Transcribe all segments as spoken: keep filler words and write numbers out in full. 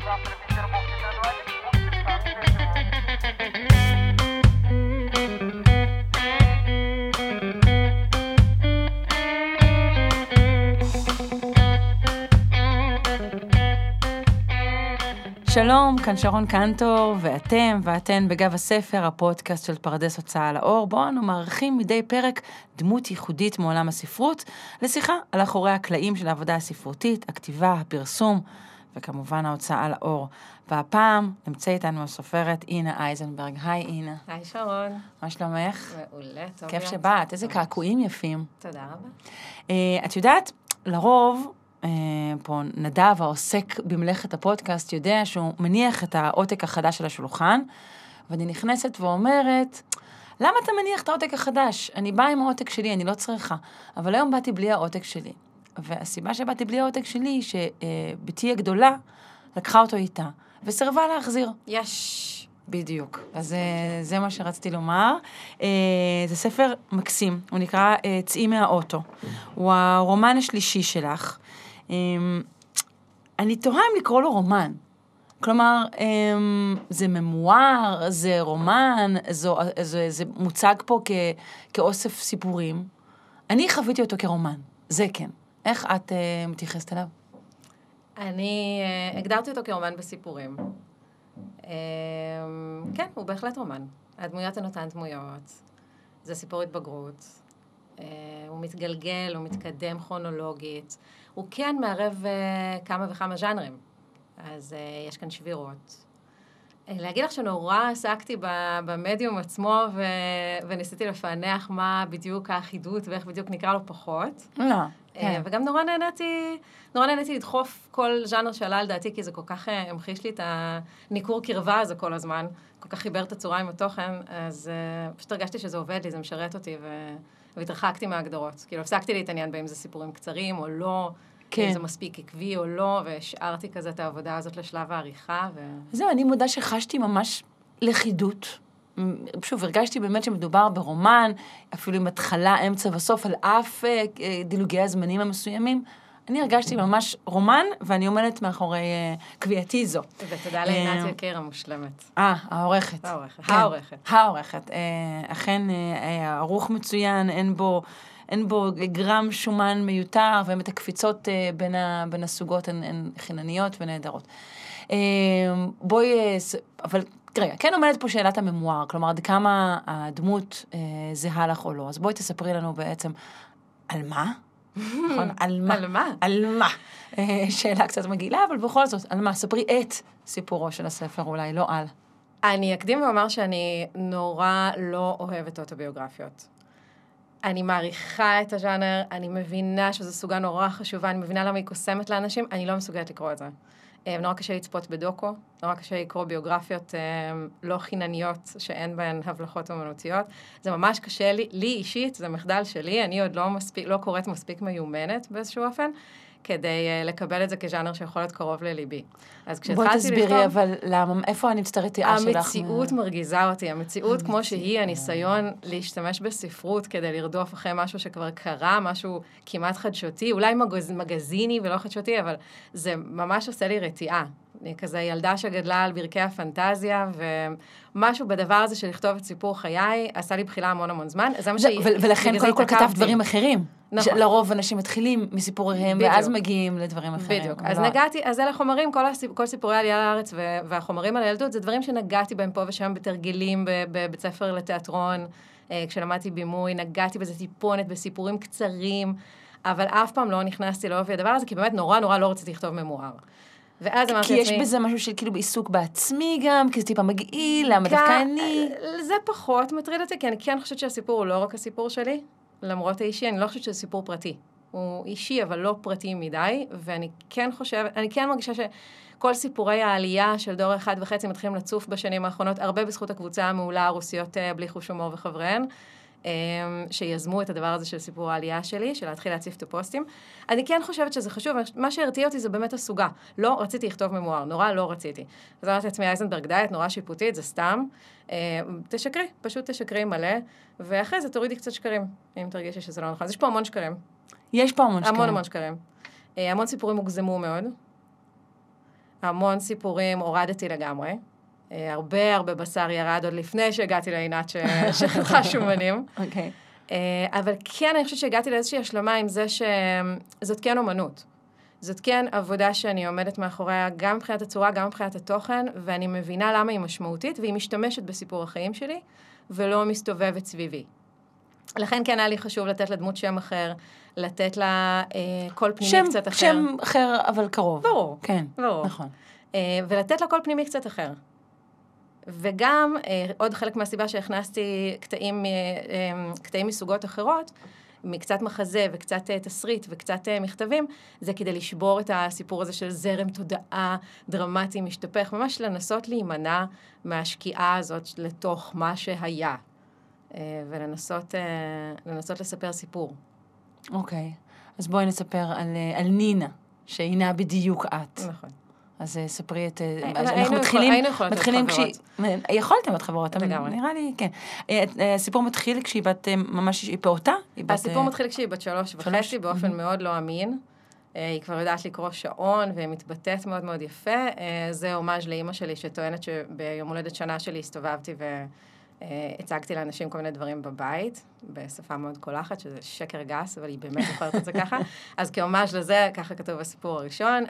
שלום, כאן שרון קנטור, ואתם ואתן בגב הספר, הפודקאסט של פרדס הוצאה לאור, בו אנו מערכים מדי פרק דמות ייחודית מעולם הספרות, לשיחה על אחורי הקלעים של העבודה הספרותית, הכתיבה, הפרסום, וכמובן ההוצאה לאור. והפעם נמצא איתנו הסופרת אינה אייזנברג. היי אינה. היי שרון. מה שלומך? מעולה, טוב. כיף שבאת, איזה קעקועים יפים. תודה רבה. Uh, את יודעת, לרוב, Uh, פה נדב העוסק במלאכת הפודקאסט יודע שהוא מניח את העותק החדש של השולחן, ואני נכנסת ואומרת, למה אתה מניח את העותק החדש? אני באה עם העותק שלי, אני לא צריכה. אבל היום באתי בלי העותק שלי. והסיבה שבאתי בלי העותק שלי היא שבתי הגדולה לקחה אותו איתה, וסרבה להחזיר. יש. בדיוק. אז זה מה שרציתי לומר. זה ספר מקסים, הוא נקרא צאי מהאוטו. הוא הרומן השלישי שלך. אני תוהה אם לקרוא לו רומן. כלומר, זה ממואר, זה רומן, זה מוצג פה כאוסף סיפורים. אני חוויתי אותו כרומן, זה כן. איך את מתייחסת אליו? אני הגדרתי אותו כרומן בסיפורים. כן, הוא בהחלט רומן. הדמויות הן אותן דמויות. זה סיפור התבגרות. הוא מתגלגל, הוא מתקדם כרונולוגית. הוא כן מערב כמה וכמה ז'אנרים. אז יש כאן שבירות. להגיד לך שנורא עסקתי במדיום עצמו, וניסיתי לפענח מה בדיוק האחידות, ואיך בדיוק נקרא לו פחות. לא. וגם נורא נהניתי, נורא נהניתי לדחוף כל ז'אנר שעלה על דעתי, כי זה כל כך המחיש לי את הניכור קרבה הזה כל הזמן, כל כך חיבר את הצורה עם התוכן, אז פשוט הרגשתי שזה עובד לי, זה משרת אותי, והתרחקתי מההגדרות. כאילו, הפסקתי להתעניין באם זה סיפורים קצרים או לא, אם זה מספיק עקבי או לא, והשארתי כזה את העבודה הזאת לשלב העריכה. זהו, אני מודה שחשתי ממש לכידות. שוב, הרגשתי באמת שמדובר ברומן, אפילו עם התחלה, אמצע וסוף, על אף דילוגי הזמנים המסוימים. אני הרגשתי ממש רומן, ואני עומדת מאחורי קביעתי זו. ותודה לעינת יקיר המושלמת. אה, העורכת. העורכת. העורכת. העורכת. אכן, ערוך מצוין, אין בו... אין בו גרם שומן מיותר, והם את הקפיצות בין, ה, בין הסוגות הן, הן חינניות ונהדרות. בואי, אבל רגע, כן עומדת פה שאלת הממואר, כלומר, עד כמה הדמות זהה לך או לא. אז בואי תספרי לנו בעצם על מה? נכון? על מה? על מה? על מה? שאלה קצת מגעילה, אבל בכל זאת, על מה? ספרי את סיפורו של הספר, אולי, לא על. אני אקדים ואומר שאני נורא לא אוהבת אוטוביוגרפיות. אני מעריכה את הז'אנר, אני מבינה שזו סוגה נורא חשובה, אני מבינה למה היא קוסמת לאנשים, אני לא מסוגלת לקרוא את זה. נורא קשה לצפות בדוקו, נורא קשה לקרוא ביוגרפיות לא חינניות שאין בהן הבלחות אומנותיות. זה ממש קשה לי, לי אישית, זה מחדל שלי, אני עוד לא מספיק, לא קוראת מספיק מיומנת באיזשהו אופן, כדי לקבל את זה כז'אנר שיכול להיות קרוב לליבי. אז כשהתחלתי לכתוב... בואי תסבירי, אבל למה, איפה אני מצטערת תיאה שלך? המציאות מרגיזה אותי, המציאות כמו שהיא, הניסיון להשתמש בספרות כדי לרדוף אחרי משהו שכבר קרה, משהו כמעט חדשותי, אולי מגז, מגזיני ולא חדשותי, אבל זה ממש עושה לי רתיעה. אני כזה ילדה שגדלה על ברכי הפנטזיה, ומשהו בדבר הזה של לכתוב את סיפור חיי, עשה לי בחילה המון המון זמן. זה מה שהיא... ולכן קודם כל כתב דברים אחרים. נכון. לרוב אנשים מתחילים מסיפוריהם, ואז מגיעים לדברים אחרים. בדיוק. אז נגעתי, אז אלה חומרים, כל סיפורי עלייה לארץ והחומרים על הילדות, זה דברים שנגעתי בהם פה ושם בתרגלים בבית ספר לתיאטרון, כשלמדתי בימוי, נגעתי בזה טיפונת, בסיפורים קצרים, אבל אף פעם לא נכנסתי לאופי הדבר הזה, כי באמת נורא נורא לא רציתי לכתוב ממואר. ואז אמרתי כי יש בזה משהו של כאילו בעיסוק בעצמי גם, כי זה טיפה מגעיל, למה דווקא אני... זה פחות מטריד אותי, כי אני כן חושבת שהסיפור הוא לא רק הסיפור שלי, למרות האישי, אני לא חושבת שזה סיפור פרטי. הוא אישי, אבל לא פרטי מדי, ואני כן חושבת, אני כן מרגישה שכל סיפורי העלייה של דור אחד וחצי מתחילים לצוף בשנים האחרונות, הרבה בזכות הקבוצה המעולה, הרוסיות בלי חוש הומור וחבריהן, שיזמו את הדבר הזה של סיפור העלייה שלי, של להתחיל להציף את הפוסטים. אני כן חושבת שזה חשוב, מה שהרתיע אותי זה באמת הסוגה. לא רציתי לכתוב ממואר, נורא לא רציתי. אז אמרתי לעצמי, אייזנברג דיאט, נורא שיפוטית, זה סתם. תשקרי, פשוט תשקרי מלא, ואחרי זה תורידי קצת שקרים, אם תרגישי שזה לא נכון. אז יש פה המון שקרים. יש פה המון שקרים. המון המון שקרים. המון סיפורים הוגזמו מאוד. המון סיפורים, הורדתי לגמרי. הרבה הרבה בשר ירד עוד לפני שהגעתי לעינת שחתכה שומנים. אוקיי. אבל כן, אני חושבת שהגעתי לאיזושהי השלמה עם זה שזאת כן אומנות. זאת כן עבודה שאני עומדת מאחוריה גם מבחינת הצורה, גם מבחינת התוכן, ואני מבינה למה היא משמעותית, והיא משתמשת בסיפור החיים שלי, ולא מסתובבת סביבי. לכן כן היה לי חשוב לתת לדמות שם אחר, לתת לה אה, קול פנימי שם, קצת אחר. שם אחר, אבל קרוב. ברור. כן, ברור. נכון. אה, ולתת לה קול פנימי קצת אחר. וגם, אה, עוד חלק מהסיבה שהכנסתי קטעים, אה, אה, קטעים מסוגות אחרות, מקצת מחזה וקצת אה, תסריט וקצת אה, מכתבים, זה כדי לשבור את הסיפור הזה של זרם תודעה דרמטי משתפך, ממש לנסות להימנע מהשקיעה הזאת לתוך מה שהיה. ולנסות לנסות לספר סיפור. אוקיי. אז בואי נספר על, על נינה, שהינה בדיוק את. נכון. אז ספרי את... אנחנו מתחילים... היינו יכולות להיות חברות. יכולתם להיות חברות, לגמרי. נראה לי, כן. הסיפור מתחיל כשהיא בת ממש פעוטה? הסיפור מתחיל כשהיא בת שלוש וחצי, באופן מאוד לא אמין. היא כבר יודעת לקרוא שעון, ומתבטאת מאוד מאוד יפה. זה הומאז' לאמא שלי, שטוענת שביום הולדת שנה שלי הסתובבתי ו... הצגתי לאנשים כל מיני דברים בבית, בשפה מאוד קולחת, שזה שקר גס, אבל היא באמת זוכרת את זה ככה. אז כהומאז' לזה, ככה כתוב בסיפור הראשון.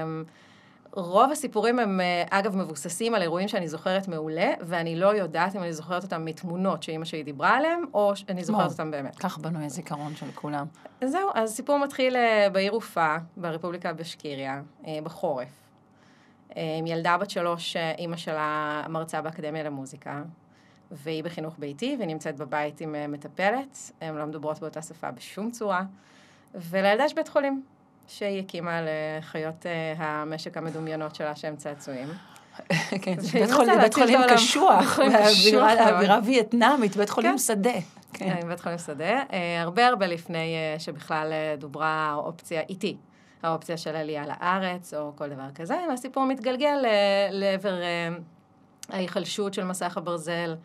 רוב הסיפורים הם, אגב, מבוססים על אירועים שאני זוכרת מעולה, ואני לא יודעת אם אני זוכרת אותם מתמונות שאמא שלי דיברה עליהם, או שאני זוכרת אותם באמת. כך בנו הזיכרון של כולם. זהו, אז הסיפור מתחיל בעיר אופה, ברפובליקה בשקיריה, בחורף. עם ילדה בת שלוש, אמא שלה מרצה באקדמיה למוזיקה. והיא בחינוך ביתי, ונמצאת בבית עם מטפלת, הן לא מדברות באותה שפה בשום צורה, ולילדה יש בית חולים, שהיא הקימה לחיות המשק המדומיינות שלה, שהם צעצועים. כן, בית חולים קשוח, באווירה וייטנאמית, בית חולים שדה. כן, בית חולים שדה. הרבה הרבה לפני שבכלל דוברה האופציה איתי, האופציה של עלייה לארץ, או כל דבר כזה, והסיפור מתגלגל לעבר... ההיחלשות של מסך הברזל,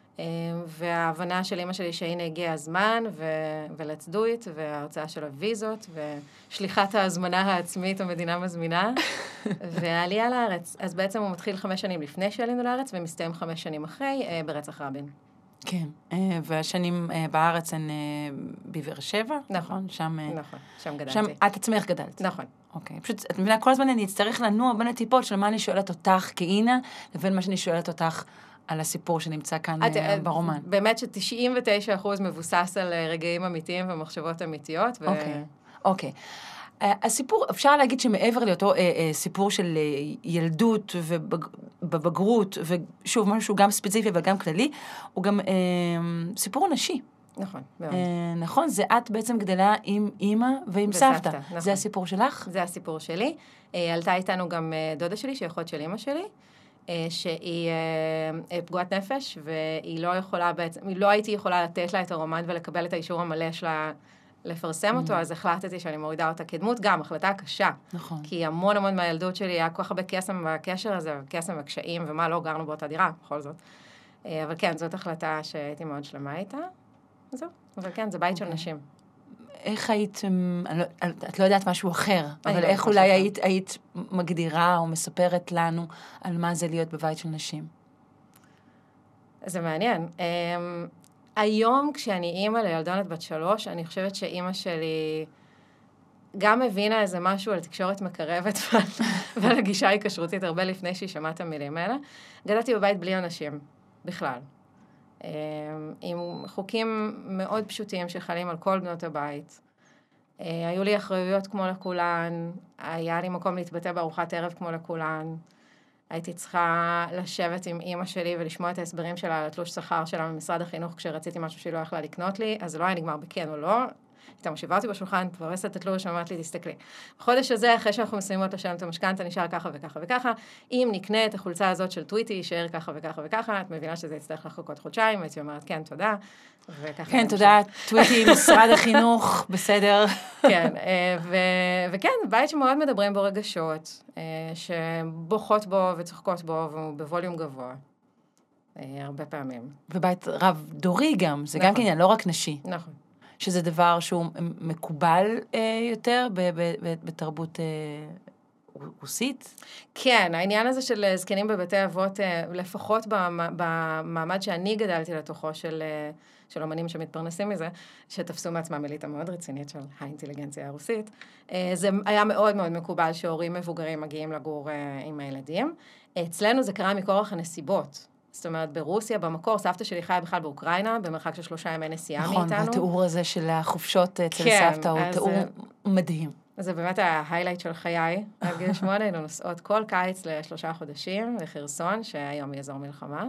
וההבנה של אמא שלי שהנה הגיע הזמן, ו-let's do it, וההוצאה של הוויזות, ושליחת ההזמנה העצמית, המדינה מזמינה, והעלייה לארץ. אז בעצם הוא מתחיל חמש שנים לפני שעלינו לארץ, ומסתיים חמש שנים אחרי, ברצח רבין. כן, והשנים בארץ הן בבאר שבע, נכון? שם, נכון, שם גדלתי. שם את עצמך גדלת. נכון. אוקיי, פשוט, את מבינה, כל הזמן אני אצטרך לנוע בין הטיפות של מה אני שואלת אותך כאינה, לבין מה שאני שואלת אותך על הסיפור שנמצא כאן ברומן. באמת ש-תשעים ותשעה אחוז מבוסס על רגעים אמיתיים ומחשבות אמיתיות. אוקיי, אוקיי. הסיפור, אפשר להגיד שמעבר לאותו סיפור של ילדות ובבגרות, ושוב, משהו גם ספציפי וגם כללי, הוא גם סיפור נשי. נכון, מאוד. נכון, זה את בעצם גדלה עם אימא ועם סבתא. זה הסיפור שלך? זה הסיפור שלי. עלתה איתנו גם דודה שלי, שהיא אחות של אימא שלי, שהיא פגועת נפש, והיא לא יכולה בעצם, לא הייתי יכולה לתת לה את הרומן ולקבל את האישור המלא שלה לפרסם אותו, אז החלטתי שאני מורידה אותה כדמות, גם החלטה קשה. נכון. כי המון המון מהילדות שלי היה כל כך הרבה קסם בקשר הזה, קסם וקשיים, ומה לא, גרנו באותה דירה, בכל זאת. אבל כן, זאת החלטה שהייתי מאוד שלמה איתה. זהו, אבל כן, זה בית של נשים. איך היית, את לא יודעת משהו אחר, אבל איך אולי היית מגדירה או מספרת לנו על מה זה להיות בבית של נשים? זה מעניין. היום, כשאני אימא לילדונת בת שלוש, אני חושבת שאימא שלי גם הבינה איזה משהו על תקשורת מקרבת ועל הגישה ההיקשרותית הרבה לפני שהיא שמעה את המילים האלה. גדלתי בבית בלי אנשים, בכלל. עם חוקים מאוד פשוטים שחלים על כל בנות הבית. היו לי אחריויות כמו לכולן, היה לי מקום להתבטא בארוחת ערב כמו לכולן. הייתי צריכה לשבת עם אמא שלי ולשמוע את ההסברים שלה על התלוש שכר שלה ממשרד החינוך כשרציתי משהו שהיא לא יכלה לקנות לי, אז זה לא היה נגמר בכן או לא. הייתה מושיבה אותי בשולחן, פרסת את התלוש, ואמרת לי, תסתכלי. בחודש הזה, אחרי שאנחנו מסיימות לשלם את המשכנתא, נשאר ככה וככה וככה. אם נקנה את החולצה הזאת של טוויטי, יישאר ככה וככה וככה, את מבינה שזה יצטרך לחכות חודשיים, הייתי אומרת, כן, תודה. כן, תודה, טוויטי, משרד החינוך, בסדר. כן, וכן, בית שמאוד מדברים בו רגשות, שבוכות בו וצוחקות בו, ובווליום גבוה. הרבה פעמים. ובית רב דורי גם, זה גם כן, לא רק נשי. נכון. שזה דבר שהוא מקובל אה, יותר ב- ב- ב- בתרבות אה, רוסית? כן, העניין הזה של זקנים בבתי אבות, לפחות במעמד שאני גדלתי לתוכו של, של אומנים שמתפרנסים מזה, שתפסו מעצמם אליטה מאוד רצינית של האינטליגנציה הרוסית, זה היה מאוד מאוד מקובל שהורים מבוגרים מגיעים לגור עם הילדים. אצלנו זה קרה מכורח הנסיבות. זאת אומרת, ברוסיה, במקור, סבתא שלי חיה בכלל באוקראינה, במרחק של שלושה ימי נסיעה נכון, מאיתנו. נכון, והתיאור הזה של החופשות אצל כן, סבתא הוא תיאור מדהים. זה באמת ההיילייט של חיי. עד גיל שמונה היינו נוסעות כל קיץ לשלושה חודשים לחרסון, שהיום היא אזור מלחמה.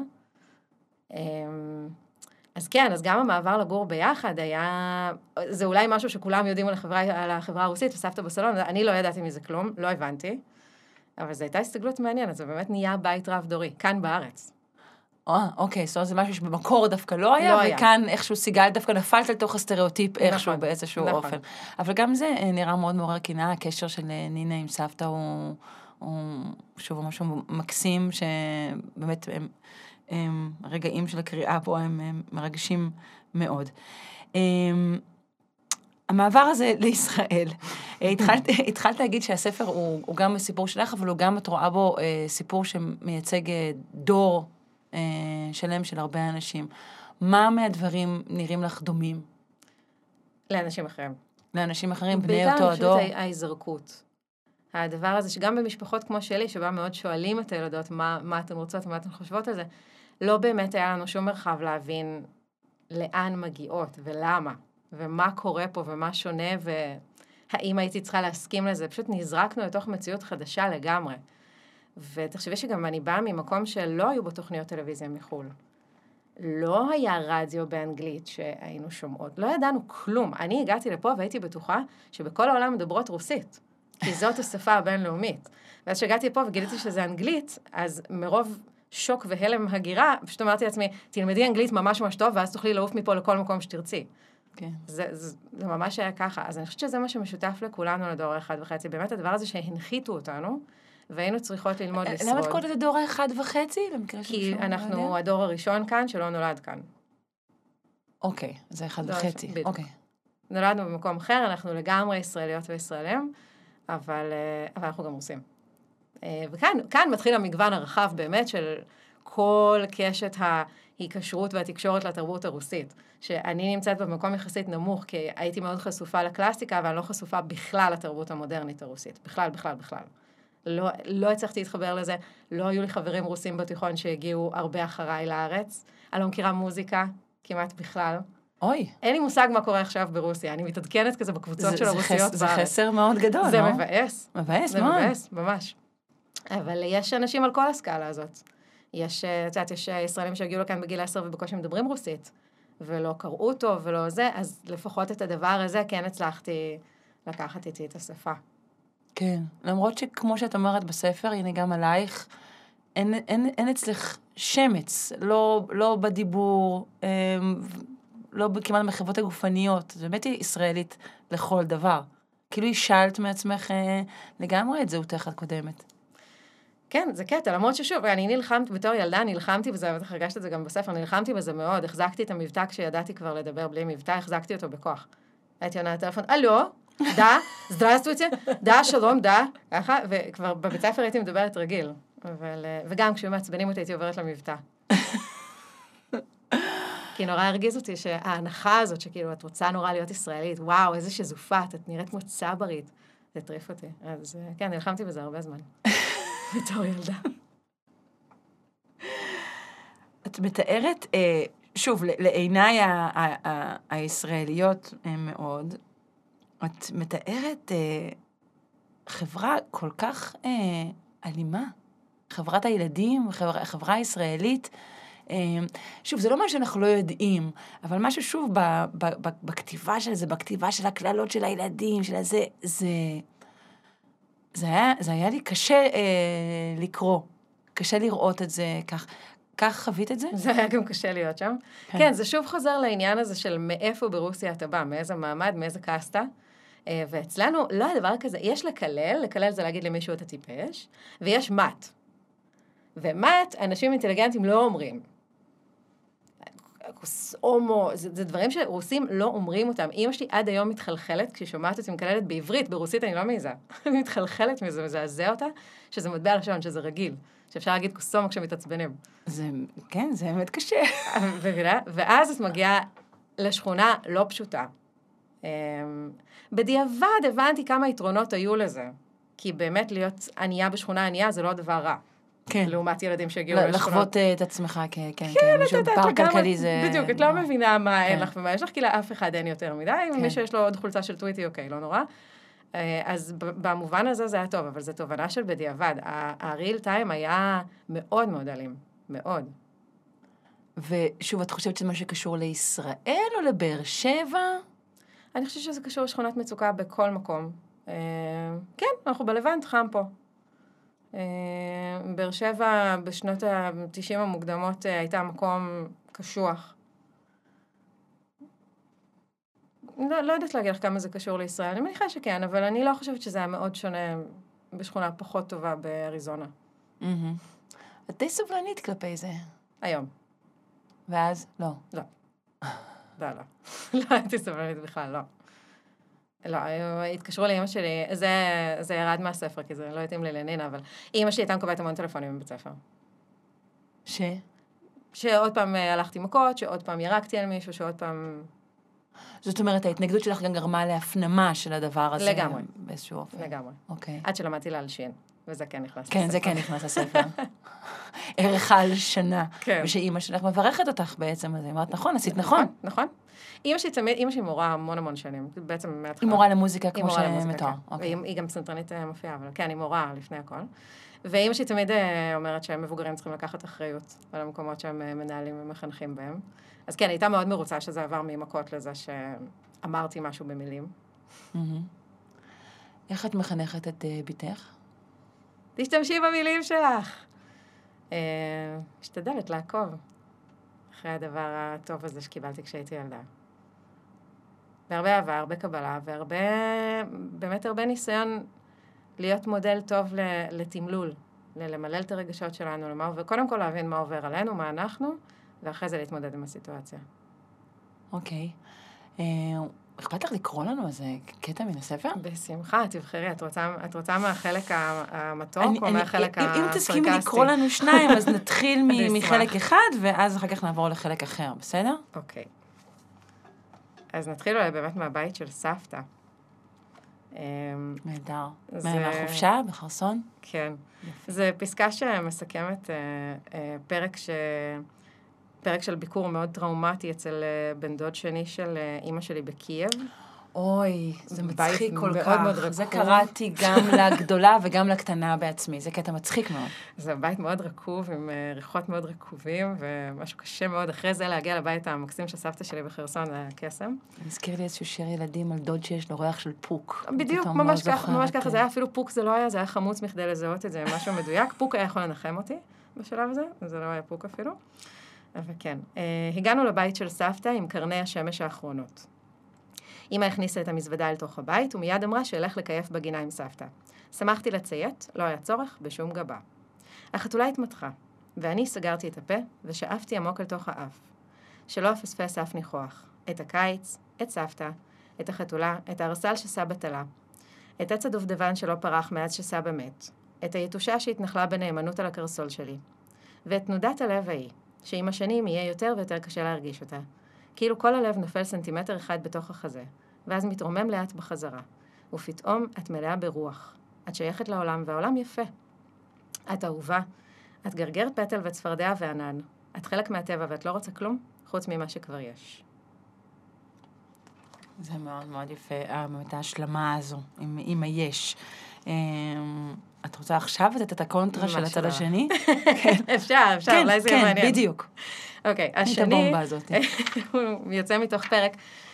אז כן, אז גם המעבר לגור ביחד היה, זה אולי משהו שכולם יודעים על החברה, על החברה הרוסית, וסבתא בסלון, אני לא ידעתי מזה כלום, לא הבנתי, אבל זו הייתה הסתגלות מעניינת, זה באמת נהיה בית רב דורי, כאן בארץ. אה, אוקיי, זאת אומרת, זה משהו שבמקור דווקא לא היה, לא וכאן היה. איכשהו סיגל דווקא נפלת לתוך הסטריאוטיפ איכשהו נכון, באיזשהו נכון. אופן. אבל גם זה נראה מאוד מעורר קנאה, הקשר של נינה עם סבתא הוא, הוא שוב משהו מקסים, שבאמת הם, הם, הרגעים של הקריאה פה הם, הם מרגשים מאוד. הם, המעבר הזה לישראל, התחלת, התחלת להגיד שהספר הוא, הוא גם סיפור שלך, אבל הוא גם, את רואה בו סיפור שמייצג דור, שלם של הרבה אנשים. מה מהדברים נראים לך דומים? לאנשים אחרים. לאנשים אחרים, בני אותו הדור? בעיקר פשוט ההיזרקות. הדבר הזה שגם במשפחות כמו שלי, שבה מאוד שואלים את הילדות מה, מה אתן רוצות ומה אתן חושבות על זה, לא באמת היה לנו שום מרחב להבין לאן מגיעות ולמה, ומה קורה פה ומה שונה, והאם הייתי צריכה להסכים לזה. פשוט נזרקנו לתוך מציאות חדשה לגמרי. ותחשבי שגם אני באה ממקום שלא היו בו תוכניות טלוויזיה מחול. לא היה רדיו באנגלית שהיינו שומעות. לא ידענו כלום. אני הגעתי לפה והייתי בטוחה שבכל העולם מדברות רוסית, כי זאת השפה הבינלאומית. ואז שהגעתי לפה וגיליתי שזה אנגלית, אז מרוב שוק והלם הגירה, פשוט אמרתי לעצמי, תלמדי אנגלית ממש ממש טוב, ואז תוכלי לעוף מפה לכל מקום שתרצי. כן. זה, זה, זה ממש היה ככה. אז אני חושבת שזה מה שמשותף לכולנו לדור אחד וחצי. באמת הדבר הזה שהנחיתו אותנו, והיינו צריכות ללמוד לשרוד. למה את קוראת את הדור האחד וחצי? כי אנחנו הדור הראשון כאן שלא נולד כאן. אוקיי, זה אחד וחצי. אוקיי. נולדנו במקום אחר, אנחנו לגמרי ישראליות וישראלים, אבל, אבל אנחנו גם רוסים. וכאן כאן מתחיל המגוון הרחב באמת של כל קשת ההיקשרות והתקשורת לתרבות הרוסית. שאני נמצאת במקום יחסית נמוך, כי הייתי מאוד חשופה לקלאסיקה, אבל אני לא חשופה בכלל לתרבות המודרנית הרוסית. בכלל, בכלל, בכלל. לא, לא הצלחתי להתחבר לזה, לא היו לי חברים רוסים בתיכון שהגיעו הרבה אחריי לארץ, אני לא מכירה מוזיקה, כמעט בכלל. אוי. אין לי מושג מה קורה עכשיו ברוסיה, אני מתעדכנת כזה בקבוצות של הרוסיות בארץ. זה חסר מאוד גדול, זה לא? מבאס. מבאס, זה מאוד. זה מבאס, ממש. אבל יש אנשים על כל הסקאלה הזאת. יש, את יודעת, יש ישראלים שהגיעו לכאן בגיל עשר ובקושי מדברים רוסית, ולא קראו טוב ולא זה, אז לפחות את הדבר הזה כן הצלחתי לקחת איתי את השפה. כן, למרות שכמו שאת אומרת בספר, הנה גם עלייך, אין, אין, אין אצלך שמץ, לא, לא בדיבור, לא כמעט מחוות הגופניות, זאת באמת היא ישראלית לכל דבר. כאילו השאלת מעצמך לגמרי את זהותך הקודמת. כן, זה קטע, למרות ששוב, אני נלחמתי, בתור ילדה נלחמתי בזה, ואתה הרגשת את זה גם בספר, נלחמתי בזה מאוד, החזקתי את המבטא כשידעתי כבר לדבר בלי מבטא, החזקתי אותו בכוח. הייתי עונה לטלפון, אלו, דה, здравствуйте, דה, שלום, דה, ככה, וכבר בבית ספר הייתי מדברת רגיל, אבל, וגם כשהם מעצבנים אותי הייתי עוברת למבטא. כי נורא הרגיז אותי שההנחה הזאת שכאילו את רוצה נורא להיות ישראלית, וואו, איזה שזופה, את נראית כמו צברית, זה טריף אותי. אז כן, נלחמתי בזה הרבה זמן. בתור ילדה. את מתארת, שוב, לעיניי הישראליות מאוד, את מתארת חברה כל כך אלימה, חברת הילדים, החברה הישראלית, שוב, זה לא משהו שאנחנו לא יודעים, אבל משהו שוב בכתיבה של זה, בכתיבה של הכללות של הילדים, של הזה, זה... זה היה, זה היה לי קשה אה, לקרוא, קשה לראות את זה כך. כך חווית את זה? זה היה גם קשה להיות שם. כן, כן, זה שוב חוזר לעניין הזה של מאיפה ברוסיה אתה בא, מאיזה מעמד, מאיזה קסטה. אה, ואצלנו לא היה דבר כזה, יש לקלל, לקלל זה להגיד למישהו אתה טיפש, ויש מת. ומת, אנשים אינטליגנטים לא אומרים. כוס הומו, זה, זה דברים שרוסים לא אומרים אותם. אמא שלי עד היום מתחלחלת, כשהיא שומעת אותי מקללת בעברית, ברוסית אני לא מעיזה. היא מתחלחלת מזה, מזעזע אותה, שזה מטבע לשון, שזה רגיל. שאפשר להגיד כוס הומו כשמתעצבנים. זה, כן, זה באמת קשה. ואז את מגיעה לשכונה לא פשוטה. בדיעבד הבנתי כמה יתרונות היו לזה. כי באמת להיות ענייה בשכונה ענייה זה לא דבר רע. כן. לעומת ילדים שהגיעו לשכונות. לחוות את עצמך, כן, כן, כן, מישהו פער כלכלי זה... בדיוק, את לא מבינה מה אין לך ומה יש לך, כי לאף אחד אין יותר מדי, מי שיש לו עוד חולצה של טוויטי, אוקיי, לא נורא. אז במובן הזה זה היה טוב, אבל זו תובנה של בדיעבד. הריל טיים היה מאוד מאוד אלים, מאוד. ושוב, את חושבת שזה מה שקשור לישראל או לבאר שבע? אני חושבת שזה קשור לשכונת מצוקה בכל מקום. כן, אנחנו בלבנט, חם פה. באר שבע בשנות ה-תשעים המוקדמות הייתה מקום קשוח. לא, לא יודעת להגיד לך כמה זה קשור לישראל, אני מניחה שכן, אבל אני לא חושבת שזה היה מאוד שונה בשכונה פחות טובה באריזונה. את די סובלנית כלפי זה. היום. ואז? לא. לא. לא, לא. לא הייתי סובלנית בכלל, לא. לא, התקשרו לאמא שלי, זה, זה ירד מהספר, כי זה לא התאים לי לנינה, אבל אמא שלי הייתה מקבלת המון טלפונים בבית ספר. ש? שעוד פעם הלכתי מכות, שעוד פעם ירקתי על מישהו, שעוד פעם... זאת אומרת, ההתנגדות שלך גם גרמה להפנמה של הדבר הזה. לגמרי. באיזשהו אופן. לגמרי. אוקיי. עד שלמדתי להלשין, וזה כן נכנס לספר. כן, זה כן נכנס לספר. ערך ההלשנה. כן. ושאמא שלך מברכת אותך בעצם, אז היא אמרת, נכון, עשית נכון. נכון. אמא שלי תמיד, אמא שלי מורה המון המון שנים, בעצם מהתחלה. היא מורה למוזיקה כמו שמתואר. והיא גם פסנתרנית מופיעה, אבל כן, היא מורה לפני הכל. ואמא שלי תמיד אומרת שהם מבוגרים צריכים לקחת אחריות על המקומות שהם מנהלים ומחנכים בהם. אז כן, הייתה מאוד מרוצה שזה עבר ממכות לזה שאמרתי משהו במילים. איך את מחנכת את ביתך? תשתמשי במילים שלך. משתדלת לעקוב אחרי הדבר הטוב הזה שקיבלתי כשהייתי ילדה. והרבה אהבה, הרבה קבלה, והרבה, באמת הרבה ניסיון להיות מודל טוב לתמלול, למלל את הרגשות שלנו, וקודם כל להבין מה עובר עלינו, מה אנחנו, ואחרי זה להתמודד עם הסיטואציה. אוקיי. אכפת לך לקרוא לנו איזה קטע מן הספר? בשמחה, תבחרי. את רוצה, את רוצה מהחלק המתוק או מהחלק הסרקסטי? אם תסכימי לקרוא לנו שניים, אז נתחיל מחלק אחד, ואז אחר כך נעבור לחלק אחר, בסדר? אוקיי. אז נתחיל אולי באמת מהבית של סבתא. נהדר. מהחופשה בחרסון? כן. זו פסקה שמסכמת פרק ש... פרק של ביקור מאוד טראומטי אצל בן דוד שני של אמא שלי בקייב. אוי, זה מצחיק כל כך. זה קראתי גם לגדולה וגם לקטנה בעצמי. זה קטע מצחיק מאוד. זה בית מאוד רקוב, עם ריחות מאוד רקובים, ומשהו קשה מאוד. אחרי זה להגיע לבית המקסים של סבתא שלי בחרסון, זה היה קסם. נזכיר לי איזשהו שיר ילדים על דוד שיש לו ריח של פוק. בדיוק, ממש ככה, ממש ככה. זה היה אפילו פוק, זה לא היה, זה היה חמוץ מכדי לזהות את זה, משהו מדויק. פוק היה יכול לנחם אותי בשלב הזה, זה לא היה פוק אפילו. אבל כן, הגענו לבית של סבתא עם קרני השמש האחרונות. אמא הכניסה את המזוודה אל תוך הבית, ומיד אמרה שאלך לקייף בגינה עם סבתא. שמחתי לציית, לא היה צורך בשום גבה. החתולה התמתחה, ואני סגרתי את הפה ושאפתי עמוק אל תוך האף. שלא אפספס אף ניחוח. את הקיץ, את סבתא, את החתולה, את הארסל שסבא תלה, את עץ הדובדבן שלא פרח מאז שסבא מת, את היתושה שהתנחלה בנאמנות על הקרסול שלי, ואת תנודת הלב ההיא. שעם השנים יהיה יותר ויותר קשה להרגיש אותה. כאילו כל הלב נופל סנטימטר אחד בתוך החזה, ואז מתרומם לאט בחזרה. ופתאום את מלאה ברוח. את שייכת לעולם, והעולם יפה. את אהובה, את גרגרת פטל וצפרדע וענן. את חלק מהטבע ואת לא רוצה כלום, חוץ ממה שכבר יש. זה מאוד מאוד יפה, את ההשלמה הזו, עם, עם היש. את רוצה עכשיו לתת את הקונטרה של הצד השני? אפשר, אפשר, אולי זה יהיה מעניין. כן, בדיוק. אוקיי, השני, את הבומבה הזאת. הוא יוצא מתוך פרק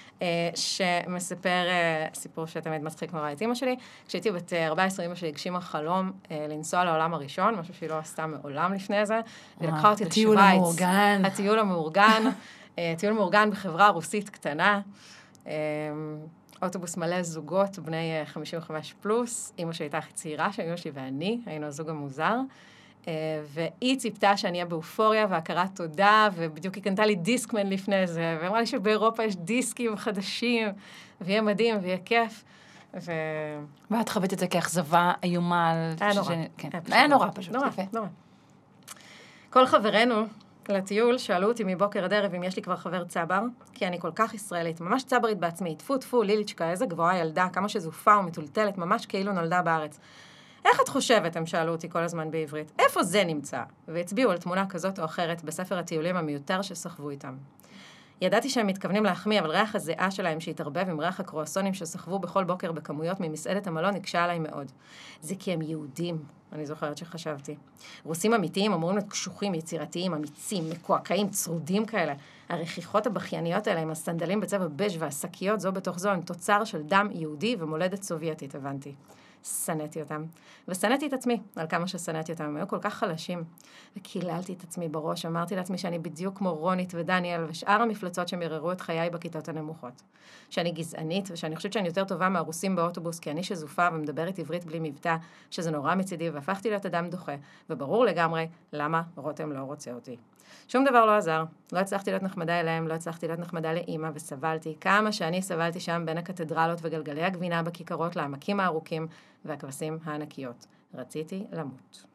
שמספר סיפור שתמיד מצחיק נורא את אמא שלי. כשהייתי בת ארבע עשרה, אמא שלי הגשימה חלום לנסוע לעולם הראשון, משהו שהיא לא עשתה מעולם לפני זה, ולקחה אותי לשוויץ. הטיול המאורגן. הטיול המאורגן. הטיול המאורגן בחברה רוסית קטנה. אוטובוס מלא זוגות, בני חמישים וחמש פלוס, אמא שלי הייתה הכי צעירה, שאמא שלי ואני, היינו הזוג המוזר, והיא ציפתה שאני אהיה באופוריה והכרת תודה, ובדיוק היא קנתה לי דיסקמן לפני זה, ואמרה לי שבאירופה יש דיסקים חדשים, ויהיה מדהים ויהיה כיף. ו... ואת חווית את זה כאכזבה איומה. היה נורא. כן. היה נורא פשוט. נורא, נורא. כל חברינו לטיול שאלו אותי מבוקר עד ערב אם יש לי כבר חבר צבר, כי אני כל כך ישראלית, ממש צברית בעצמי, טפו טפו, ליליצ'קה, איזה גבוהה ילדה, כמה שזופה ומטולטלת, ממש כאילו נולדה בארץ. איך את חושבת, הם שאלו אותי כל הזמן בעברית, איפה זה נמצא? והצביעו על תמונה כזאת או אחרת בספר הטיולים המיותר שסחבו איתם. ידעתי שהם מתכוונים להחמיא, אבל ריח הזיעה שלהם שהתערבב עם ריח הקרואסונים שסחבו בכל בוקר בכמויות ממסעדת המלון הקשה עליי מאוד. זה כי הם יהודים, אני זוכרת שחשבתי. רוסים אמיתיים אמורים להיות קשוחים, יצירתיים, אמיצים, מקועקעים, צרודים כאלה. הרכיכות הבכייניות האלה עם הסנדלים בצבע בז' והשקיות זו בתוך זו הם תוצר של דם יהודי ומולדת סובייטית, הבנתי. שנאתי אותם. ושנאתי את עצמי, על כמה ששנאתי אותם. הם היו כל כך חלשים. וקיללתי את עצמי בראש, אמרתי לעצמי שאני בדיוק כמו רונית ודניאל ושאר המפלצות שמררו את חיי בכיתות הנמוכות. שאני גזענית ושאני חושבת שאני יותר טובה מהרוסים באוטובוס, כי אני שזופה ומדברת עברית בלי מבטא, שזה נורא מצידי, והפכתי להיות אדם דוחה. וברור לגמרי למה רותם לא רוצה אותי. שום דבר לא עזר. לא הצלחתי להיות נחמדה אליהם, לא הצלחתי להיות נחמדה לאמא, וסבלתי כמה שאני סבלתי שם בין הקתדרלות וגלגלי הגבינה בכיכרות לעמקים הארוכים והכבשים הענקיות. רציתי למות.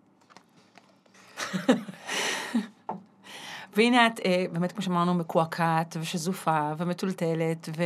והנה את, באמת כמו שאמרנו, מקועקעת ושזופה ומטולטלת, ו...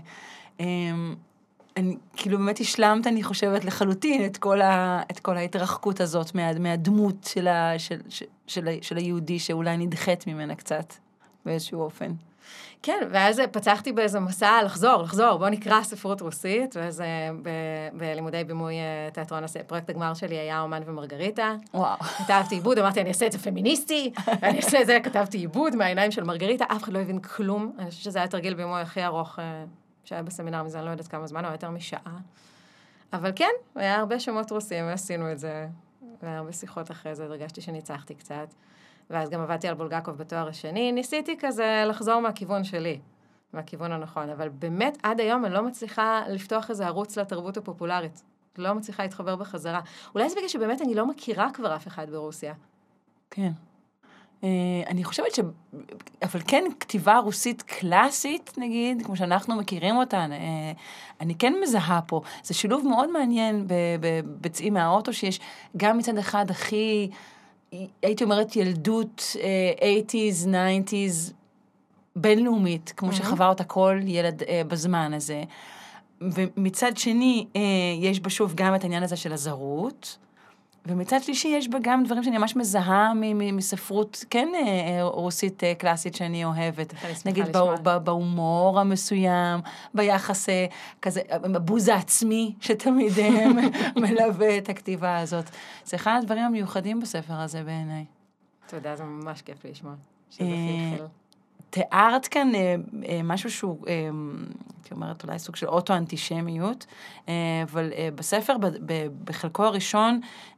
אני, כאילו באמת השלמת, אני חושבת, לחלוטין את כל, ה, את כל ההתרחקות הזאת מה, מהדמות של, ה, של, של, של, של היהודי, שאולי נדחת ממנה קצת, באיזשהו אופן. כן, ואז פצחתי באיזה מסע לחזור, לחזור, בוא נקרא ספרות רוסית, ואז ב, בלימודי בימוי תיאטרון, פרויקט הגמר שלי היה אומן ומרגריטה. וואו. כתבתי עיבוד, אמרתי, אני אעשה את זה פמיניסטי, ואני אעשה את זה, כתבתי עיבוד מהעיניים של מרגריטה, אף אחד לא הבין כלום, אני חושבת שזה היה תרגיל בימוי הכי ארוך, שהיה בסמינר מזה, אני לא יודעת כמה זמן, או יותר משעה. אבל כן, היה הרבה שמות רוסים, ועשינו את זה, והיה הרבה שיחות אחרי זה, הרגשתי שניצחתי קצת. ואז גם עבדתי על בולגקוב בתואר השני, ניסיתי כזה לחזור מהכיוון שלי, מהכיוון הנכון, אבל באמת עד היום אני לא מצליחה לפתוח איזה ערוץ לתרבות הפופולרית. לא מצליחה להתחבר בחזרה. אולי זה בגלל שבאמת אני לא מכירה כבר אף אחד ברוסיה. כן. אני חושבת ש... אבל כן, כתיבה רוסית קלאסית, נגיד, כמו שאנחנו מכירים אותה, אני כן מזהה פה. זה שילוב מאוד מעניין בצאי מהאוטו, שיש גם מצד אחד הכי, הייתי אומרת, ילדות שמונים, תשעים, בינלאומית, כמו שחווה אותה כל ילד בזמן הזה. ומצד שני, יש בה שוב גם את העניין הזה של הזרות, ומצד שלישי יש בה גם דברים שאני ממש מזהה מספרות, כן, רוסית קלאסית שאני אוהבת. נגיד בהומור המסוים, ביחס כזה, בבוז העצמי שתמיד מלווה את הכתיבה הזאת. זה אחד הדברים המיוחדים בספר הזה בעיניי. תודה, זה ממש כיף לשמוע. שזה חלחל. תיארת כאן משהו שהוא, הייתי אומרת, אולי סוג של אוטו-אנטישמיות, אבל בספר, בחלקו הראשון,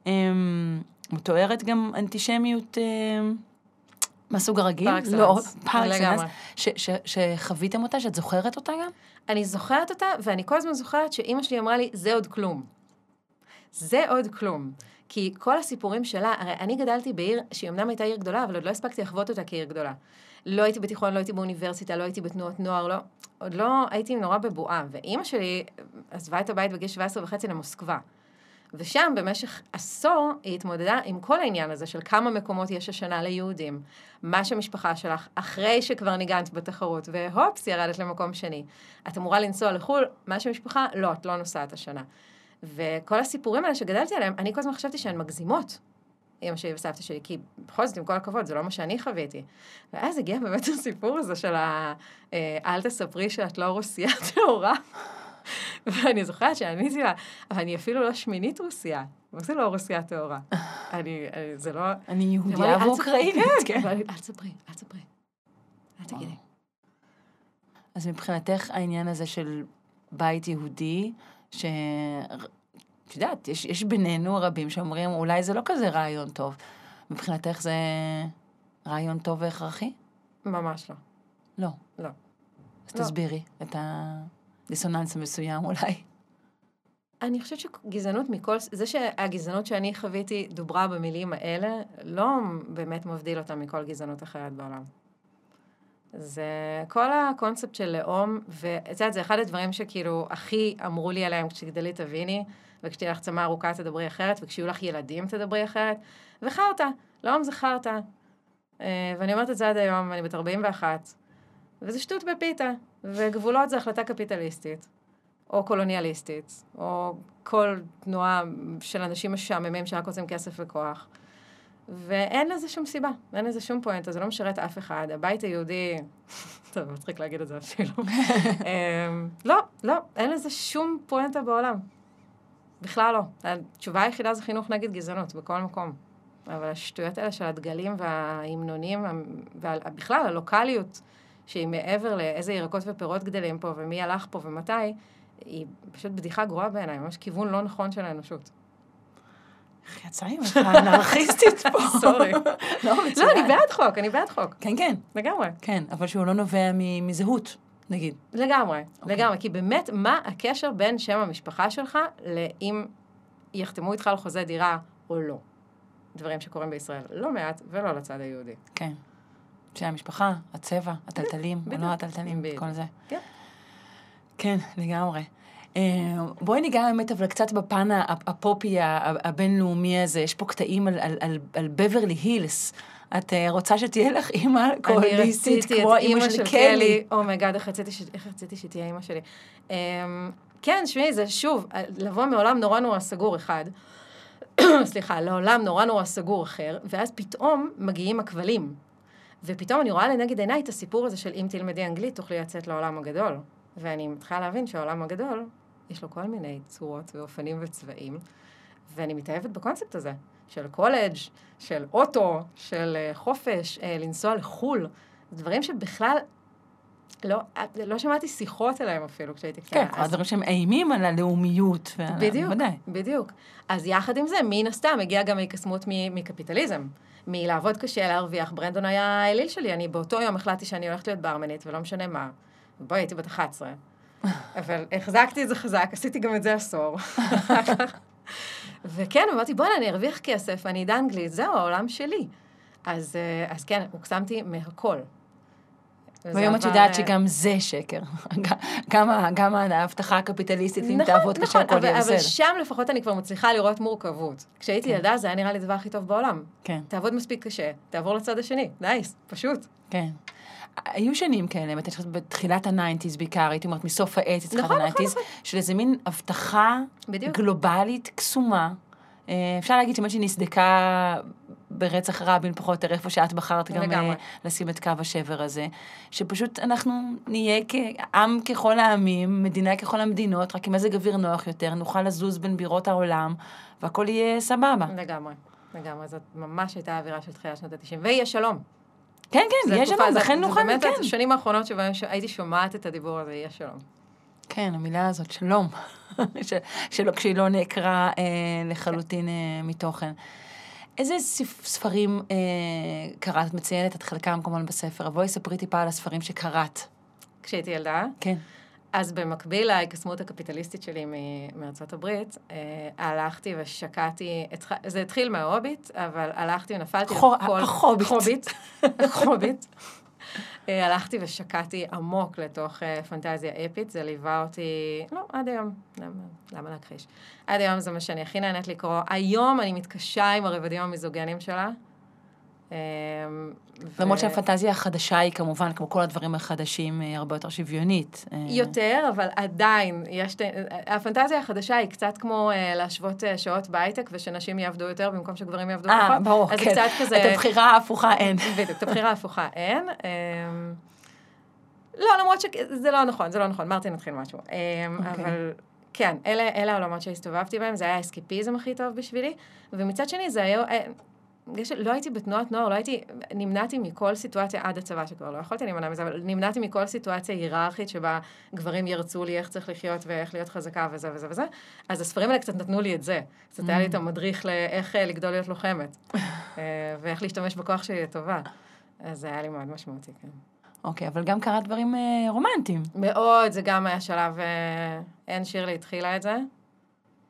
מתוארת גם אנטישמיות מהסוג הרגיל. פר אקסלנס. פר אקסלנס. שחוויתם אותה, שאת זוכרת אותה גם? אני זוכרת אותה, ואני כל הזמן זוכרת שאמא שלי אמרה לי, זה עוד כלום. זה עוד כלום. כי כל הסיפורים שלה, הרי אני גדלתי בעיר שהיא אמנם הייתה עיר גדולה, אבל עוד לא הספקתי לחוות אותה כעיר גדולה. לא הייתי בתיכון, לא הייתי באוניברסיטה, לא הייתי בתנועות נוער, לא, עוד לא הייתי נורא בבועה. ואימא שלי עזבה את הבית בגיל שבע עשרה וחצי למוסקבה. ושם במשך עשור היא התמודדה עם כל העניין הזה של כמה מקומות יש השנה ליהודים, מה שהמשפחה שלך, אחרי שכבר ניגנת בתחרות, והופס, ירדת למקום שני. את אמורה לנסוע לחול, מה שהמשפחה, לא, את לא נוסעת השנה. וכל הסיפורים האלה שגדלתי עליהם, אני כל הזמן חשבתי שהן מגזימות. אמא שלי וסבתא שלי, כי בכל זאת, עם כל הכבוד, זה לא מה שאני חוויתי. ואז הגיע באמת הסיפור הזה של ה... אל תספרי שאת לא רוסיה טהורה. ואני זוכרת שעניתי לה, אבל אני אפילו לא שמינית רוסיה. אבל זה לא רוסיה טהורה. אני, זה לא... אני יהודיה ואוקראינית. כן, אבל אל תספרי, אל תספרי. אל תגידי. אז מבחינתך העניין הזה של בית יהודי, ש... את יודעת, יש, יש בינינו רבים שאומרים, אולי זה לא כזה רעיון טוב. מבחינתך זה רעיון טוב והכרחי? ממש לא. לא? לא. אז לא. תסבירי את הדיסוננס המסוים אולי. אני חושבת שגזענות מכל, זה שהגזענות שאני חוויתי דוברה במילים האלה, לא באמת מבדיל אותה מכל גזענות אחרת בעולם. זה כל הקונספט של לאום, וזה אחד הדברים שכאילו הכי אמרו לי עליהם כשגדלי תביני, וכשתהיה לך צמה ארוכה תדברי אחרת, וכשיהיו לך ילדים תדברי אחרת, וחרטה, לאום זה חרטה. ואני אומרת את זה עד היום, אני בת ארבעים ואחת, וזה שטות בפיתה, וגבולות זה החלטה קפיטליסטית, או קולוניאליסטית, או כל תנועה של אנשים משעממים שרק רוצים כסף וכוח. ואין לזה שום סיבה, אין לזה שום פואנטה, זה לא משרת אף אחד. הבית היהודי, טוב, מצחיק להגיד את זה אפילו. לא, לא, אין לזה שום פואנטה בעולם. בכלל לא. התשובה היחידה זה חינוך נגד גזענות, בכל מקום. אבל השטויות האלה של הדגלים וההמנונים, ובכלל הלוקליות, שהיא מעבר לאיזה ירקות ופירות גדלים פה, ומי הלך פה ומתי, היא פשוט בדיחה גרועה בעיניי, ממש כיוון לא נכון של האנושות. איך יצא לי ממך אנרכיסטית פה? סורי. לא, אני בעד חוק, אני בעד חוק. כן, כן. לגמרי. כן, אבל שהוא לא נובע מזהות, נגיד. לגמרי, לגמרי. כי באמת, מה הקשר בין שם המשפחה שלך לאם יחתמו איתך על חוזה דירה או לא? דברים שקורים בישראל לא מעט ולא לצד היהודי. כן. שם המשפחה, הצבע, הטלטלים, או לא הטלטלים, כל זה. כן. כן, לגמרי. בואי ניגע באמת, אבל קצת בפן הפופי הבינלאומי הזה, יש פה קטעים על, על, על, על בברלי הילס. את רוצה שתהיה לך אימא קוהליסטית, כמו אימא של קלי. אומייגאד, איך רציתי שתהיה אימא שלי. כן, שמי, זה שוב, לבוא מעולם נורא נורא סגור אחד, סליחה, לעולם נורא נורא סגור אחר, ואז פתאום מגיעים הכבלים. ופתאום אני רואה לנגד עיניי את הסיפור הזה של אם תלמדי אנגלית, תוכלי לצאת לעולם הגדול. ואני מתחילה להבין שהעולם הגדול, יש לו כל מיני צורות ואופנים וצבעים, ואני מתאהבת בקונספט הזה, של קולג', של אוטו, של חופש, לנסוע לחול, דברים שבכלל לא, לא שמעתי שיחות עליהם אפילו כשהייתי קטנה. כן, הדברים שהם אימים על הלאומיות. בדיוק, בדיוק. אז יחד עם זה, מן הסתם, הגיע גם ההיקסמות מקפיטליזם, מלעבוד קשה, להרוויח. ברנדון היה האליל שלי, אני באותו יום החלטתי שאני הולכת להיות ברמנית, ולא משנה מה. בואי, הייתי בת אחת עשרה. אבל החזקתי את זה חזק, עשיתי גם את זה עשור. וכן, אמרתי, בואי, אני ארוויח כסף, אני אדע אנגלית, זהו, העולם שלי. אז, אז כן, הוקסמתי מהכל. והיום את יודעת שגם זה שקר. גם ההבטחה הקפיטליסטית, אם תעבוד קשה, הכל יהיה בסדר. אבל שם לפחות אני כבר מצליחה לראות מורכבות. כשהייתי ילדה, זה היה נראה לי דבר הכי טוב בעולם. כן. תעבוד מספיק קשה, תעבור לצד השני. נייס, פשוט. כן. היו שנים כאלה, בתחילת ה-תשעים בעיקר, הייתי אומרת, מסוף ה-שמונים, תחילת ה-תשעים, של איזה מין הבטחה גלובלית, קסומה. אפשר להגיד שמה שנסדקה ברצח רבין פחות, איפה שאת בחרת גם לשים את קו השבר הזה, שפשוט אנחנו נהיה כעם ככל העמים, מדינה ככל המדינות, רק עם איזה גביר נוח יותר, נוכל לזוז בין בירות העולם, והכל יהיה סבבה. לגמרי, לגמרי, זאת ממש הייתה האווירה של תחילת שנות ה-תשעים, ויהיה שלום. כן, כן, יהיה שלום, לכן נוכל, כן. זה באמת השנים האחרונות שבהם הייתי שומעת את הדיבור הזה, יהיה שלום. כן, המילה הזאת, שלום, שלא, כשהיא לא נעקרה אה, לחלוטין אה, מתוכן. איזה ספרים אה, קראת? את מציינת את חלקם כמובן בספר, בואי ספרי טיפה על הספרים שקראת. כשהייתי ילדה? כן. אז במקביל להיקסמות הקפיטליסטית שלי מארצות הברית, אה, הלכתי ושקעתי, זה התחיל מההוביט, אבל הלכתי ונפלתי לכל... החוביט. חוביט. החוביט. הלכתי ושקעתי עמוק לתוך פנטזיה אפית, זה ליווה אותי, לא, עד היום, למה, למה להכחיש? עד היום זה מה שאני הכי נהנית לקרוא. היום אני מתקשה עם הרבדים המיזוגנים שלה. למרות שהפנטזיה החדשה היא כמובן, כמו כל הדברים החדשים, הרבה יותר שוויונית. יותר, אבל עדיין, יש, הפנטזיה החדשה היא קצת כמו להשוות שעות בהייטק, ושנשים יעבדו יותר במקום שגברים יעבדו פחות. אה, ברור, כן. קצת כזה... את הבחירה ההפוכה אין. בדיוק, את הבחירה ההפוכה אין. לא, למרות שזה לא נכון, זה לא נכון, מרתי נתחיל משהו. אבל כן, אלה העולמות שהסתובבתי בהם, זה היה האסקיפיזם הכי טוב בשבילי, ומצד שני זה היה... לא הייתי בתנועת נוער, לא הייתי, נמנעתי מכל סיטואציה עד הצבא, שכבר לא יכולתי להימנע מזה, אבל נמנעתי מכל סיטואציה היררכית שבה גברים ירצו לי איך צריך לחיות ואיך להיות חזקה וזה וזה וזה. אז הספרים האלה קצת נתנו לי את זה. קצת היה לי את המדריך לאיך לגדול להיות לוחמת, ואיך להשתמש בכוח שלי לטובה. אז זה היה לי מאוד משמעותי, כן. אוקיי, אבל גם קראת דברים רומנטיים. מאוד, זה גם היה שלב, אין שירלי התחילה את זה.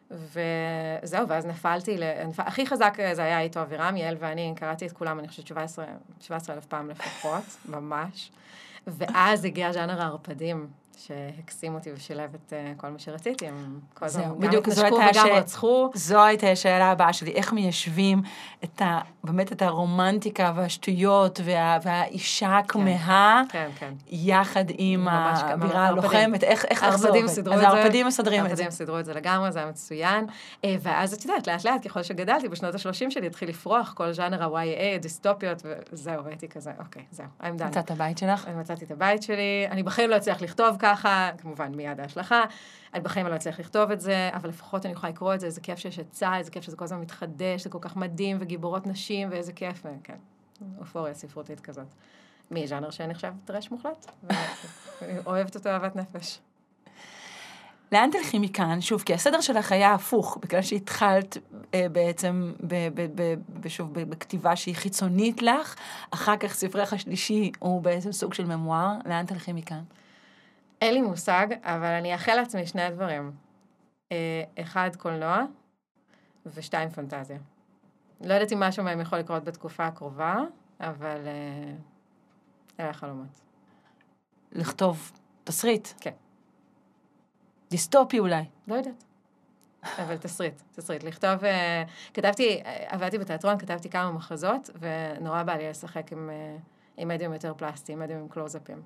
וזהו, ואז נפלתי, הכי חזק זה היה איתו אבירם, יעל ואני, קראתי את כולם, אני חושבת שבע עשרה אלף פעם לפחות, ממש. ואז הגיע ז'אנר הערפדים, שהקסים אותי ושילב את כל מה שרציתי, הם כל הזמן גם התנשקו וגם רצחו. זו הייתה השאלה הבאה שלי, איך מיישבים את ה, באמת את הרומנטיקה והשטויות והאישה הכמהה, יחד עם האווירה הלוחמת, איך זה עובד? אז הערפדים מסדרים את זה. הערפדים סידרו את זה לגמרי, זה היה מצוין. ואז את יודעת, לאט לאט, ככל שגדלתי, בשנות ה-שלושים שלי התחיל לפרוח כל ז'אנר ה-וואי איי, דיסטופיות, וזהו, הייתי כזה, אוקיי, זהו, I'm done. מצאת הבית שלך? אני מצאתי את הבית שלי, אני בחיים לא אצליח לכתוב ככה, כמובן מיד ההשלכה, אני בחיים לא אצליח לכתוב את זה, אבל לפחות אני יכולה לקרוא את זה, איזה כיף שיש עצה, איזה כיף שזה כל הזמן מתחדש, זה כל כך מדהים, וגיבורות נשים, ואיזה כיף, וכן, אופוריה ספרותית כזאת. מי ז'אנר שאני חושב טרש מוחלט, ואני אוהבת אותו אהבת נפש. לאן תלכי מכאן? שוב, כי הסדר שלך היה הפוך, בגלל שהתחלת אה, בעצם, ב, ב, ב, ב, שוב, בכתיבה שהיא חיצונית לך, אחר כך ספרך השלישי הוא בעצם סוג של ממואר, לאן תלכי מכאן? אין לי מושג, אבל אני אאחל לעצמי שני דברים. אה, אחד, קולנוע, ושתיים, פנטזיה. לא יודעת אם משהו מהם יכול לקרות בתקופה הקרובה, אבל אה, אלה החלומות. לכתוב תסריט? כן. דיסטופי אולי. לא יודעת. אבל תסריט, תסריט. לכתוב, uh, כתבתי, עבדתי בתיאטרון, כתבתי כמה מחזות, ונורא בא לי לשחק עם, uh, עם מדיום יותר פלסטי, עם מדיום עם קלוזאפים.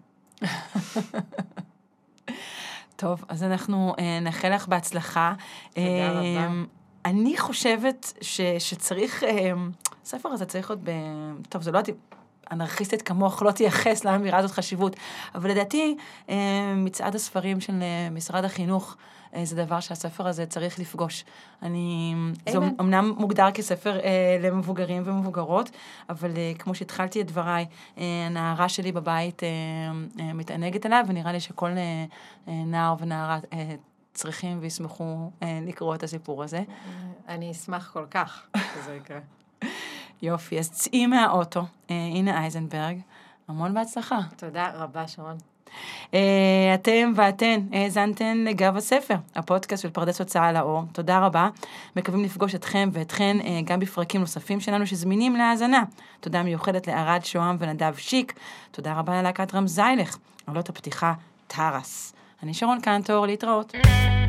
טוב, אז אנחנו uh, נאחל לך בהצלחה. תודה uh, רבה. אני חושבת ש, שצריך, uh, הספר הזה צריך להיות ב... טוב, זה לא... אנרכיסטית כמוך לא תייחס לאמירה הזאת חשיבות, אבל לדעתי מצעד הספרים של משרד החינוך זה דבר שהספר הזה צריך לפגוש. אני, זה אמנם מוגדר כספר למבוגרים ומבוגרות, אבל כמו שהתחלתי את דבריי, הנערה שלי בבית מתענגת עליו, ונראה לי שכל נער ונערה צריכים וישמחו לקרוא את הסיפור הזה. אני אשמח כל כך שזה יקרה. יופי, אז צאי מהאוטו, אה, הנה אייזנברג, המון בהצלחה. תודה רבה, שרון. אה, אתם ואתן האזנתן לגב הספר, הפודקאסט של פרדס הוצאה לאור. תודה רבה. מקווים לפגוש אתכם ואתכן אה, גם בפרקים נוספים שלנו שזמינים להאזנה. תודה מיוחדת לערד שוהם ונדב שיק. תודה רבה ללהקת רמזיילך, עולות הפתיחה טרס. אני שרון קנטור, להתראות.